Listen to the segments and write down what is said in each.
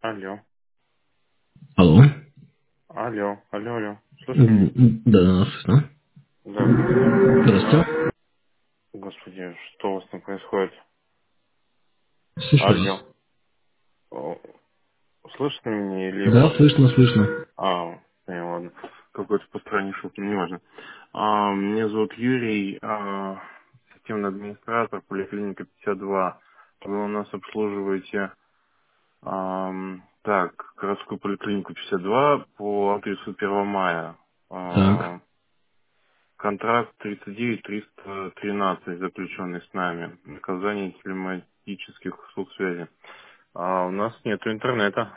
Алло, Алло. алло. Слышно меня? Да, да, слышно. Здравствуйте. Здравствуйте. Господи, что у вас там происходит? Слышу вас. Алло. О, Слышно меня или Да, вас? слышно, слышно. Ладно. Какой-то посторонний шум, неважно. Меня зовут Юрий, системный администратор, поликлиника 52. Вы у нас обслуживаете, городскую поликлинику 52 по адресу 1 мая. Так. Контракт 39313 заключенный с нами. Оказание телематических услуг связи. А у нас нет интернета.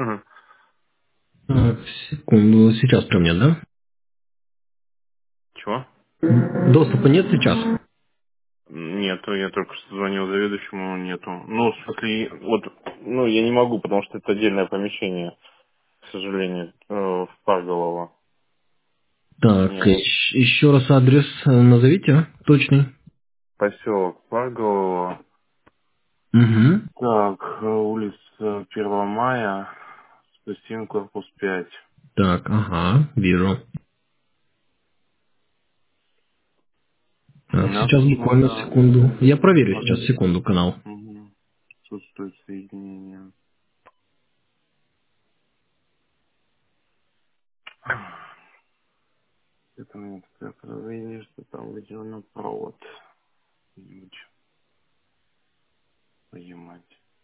Так, секунду. Сейчас прям нет, да? Чего? Доступа нет сейчас? Нету, я только что звонил заведующему, нету. Ну, в смысле, вот, я не могу, потому что это отдельное помещение, к сожалению, в Парголово. Так, Нет. еще раз адрес назовите, точный. Поселок Парголово. Угу. Так, улица 1 мая, 107, корпус 5. Так, ага, вижу. Так, Нас сейчас буквально почему-то секунду. Я проверю сейчас, секунду, канал. отсутствует соединение. Это мне такое подозрение, что там выделен провод. Где-нибудь понимать.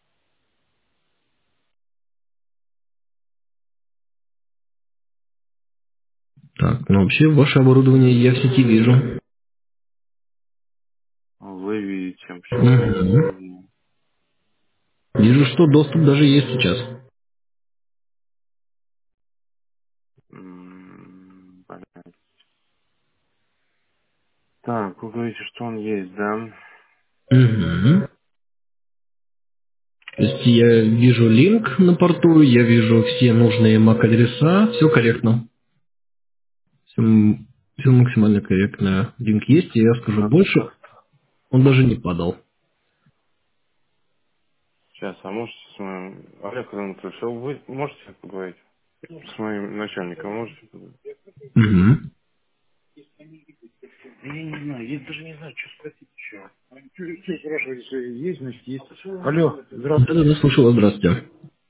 Так, ну вообще ваше оборудование я в сети вижу. Вы видите, почему я не Угу. вижу. Вижу, что доступ даже есть сейчас. Понятно. Так, вы говорите, что он есть, да? Угу. То есть я вижу линк на порту, я вижу все нужные MAC-адреса, все корректно. Все максимально корректно. Линк есть, и я скажу больше, он даже не падал. Сейчас, а можете с моим... Олег Анатольевич, а вы можете поговорить? С моим начальником можете поговорить? Угу. Я не знаю, я даже не знаю, что спросить еще. Что спрашиваете, есть, значит, есть. Алло, здравствуйте. Да-да-да, слушаю вас, здравствуйте.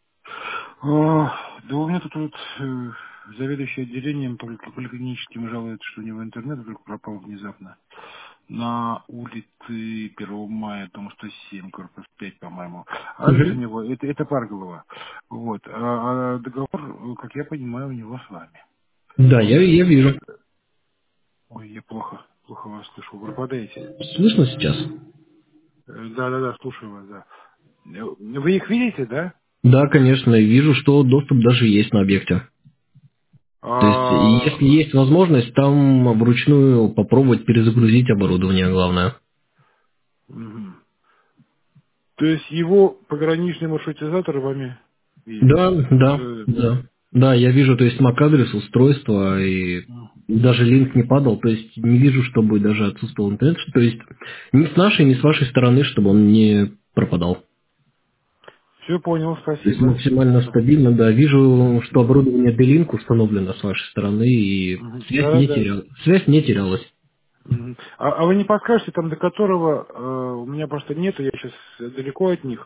Да у меня тут вот заведующий отделением поликлиническим жалуется, что у него интернет вдруг пропал внезапно. На улице 1 мая, дом 107, корпус 5, по-моему. Адрес у Угу. него, это Парголово. Вот. А договор, как я понимаю, у него с вами. Да, Вот. я вижу. Ой, я плохо вас слышу. Вы пропадаете? Слышно сейчас? Да, слушаю вас, да. Вы их видите, да? Да, конечно, и вижу, что доступ даже есть на объекте. То есть, А, если есть возможность, там вручную попробовать перезагрузить оборудование, главное. мгм. То есть его пограничный маршрутизатор вами видит? Да, да, да. Да, я вижу, то есть MAC-адрес устройства, и даже линк не падал, то есть не вижу, чтобы даже отсутствовал интернет, то есть ни с нашей, ни с вашей стороны, чтобы он не пропадал. Все понял, То есть спасибо. максимально стабильно, да. Вижу, что оборудование D-Link установлено с вашей стороны, и Мгм. Да. связь не терялась. Мгм. А вы не подскажете, там до которого у меня просто нету, я сейчас далеко от них.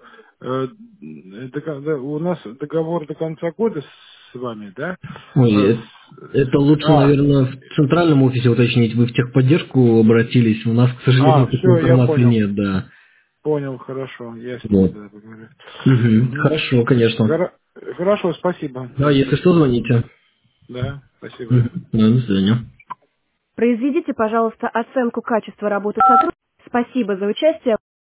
У нас договор до конца года с вами, да? Ой, Э, это лучше, наверное, в центральном офисе уточнить. Вы в техподдержку обратились, у нас, к сожалению, такой все, я информации понял. нет, да. Понял, хорошо. Я с ними Вот. тогда поговорю. Мгм. Мгм. Хорошо, конечно. Хорошо, спасибо. Да, если что, звоните. Да, спасибо. Мгм. Да, до свидания. Произведите, пожалуйста, оценку качества работы сотрудников. Спасибо за участие.